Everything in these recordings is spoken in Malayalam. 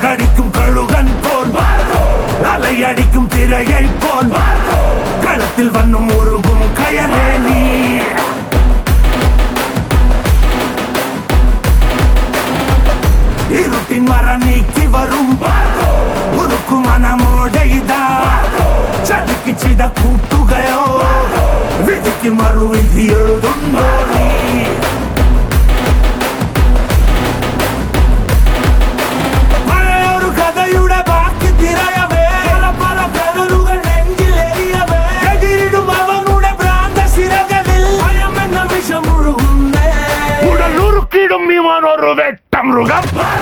கடிக்கும் கழுகன் போல் அலையடிக்கும் திரையை போல் களத்தில் வண்ணும் உருகும் கயலே நீ இருட்டின் மர நீக்கி வரும் ഉറുക്കു മനമോടെ ഇതാ ചതിക്ക് ചിത കൂട്ടുകയോ വിധിക്ക് മറുവിധി എഴുതുന്നോ നീ പഴയൊരു കഥയുടെ ബാക്കി തിരയവേ പല കടലുകൾ നെഞ്ചിലെറിയവേ എതിരിടും അവനുടെ ഭ്രാന്ത സിരകളിൽ ഭയമെന്ന വിഷം മുഴുകുന്നേ ഉടലുറുക്കിടും ഇവനൊരു വെട്ടമൃഗം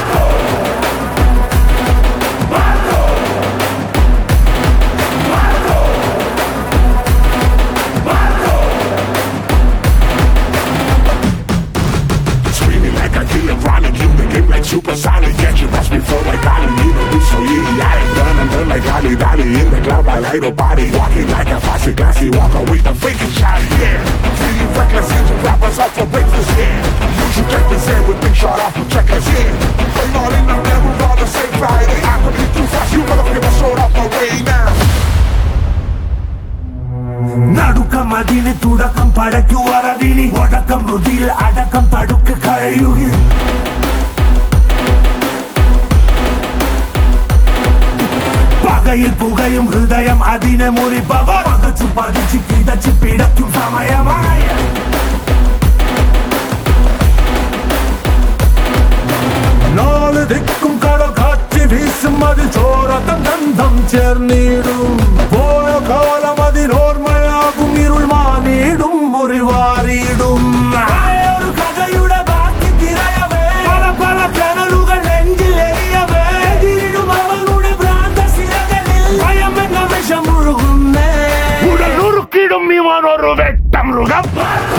Supersonic, yeah, you must be full like Ollie. You know we so idiotic, done and done like Ollie Dolly. In the cloud by light body, walking like a fussy glassy walker with a faking shot, yeah. Feeling reckless, into rappers up for breakfast, yeah. You should check this in with big shot off the checkers, yeah. Playing all in the level on the same Friday. I could be too fast, you motherfucker showed off my way now. നടുക്കം അതിന് തുടക്കം പടയ്ക്കുവറവിനി ഒടക്കം രുതിയിൽ അടക്കം തടുക്ക് കഴിയുക പകയിൽ പുകയും ഹൃദയം അതിനെ മുറിപ്പവർ പകച്ചു പതിച്ച് കിതച്ച് പിടയ്ക്കും സമയമായ നാല് ദിക്കും കടൽ കാറ്റ് വീശും അതിൽ ചോരത്തം ഗന്ധം ചേർന്നിടും പോയ കാലം അതിനോർമ്മയാകും ഇരുൾ മാനിടും മുറിവാറിയിടും ഒരു കഥയുടെ ബാക്കി തിരയവേ പല കനലുകൾ നെഞ്ചിലെറിയവേ എതിരിടും അവനുടെ ഭ്രാന്ത സിരകളിൽ ഭയമെന്ന വിഷം മുഴുകുന്നേ ഉടലുറുക്കിടും ഇവനൊരു വെട്ടമൃഗം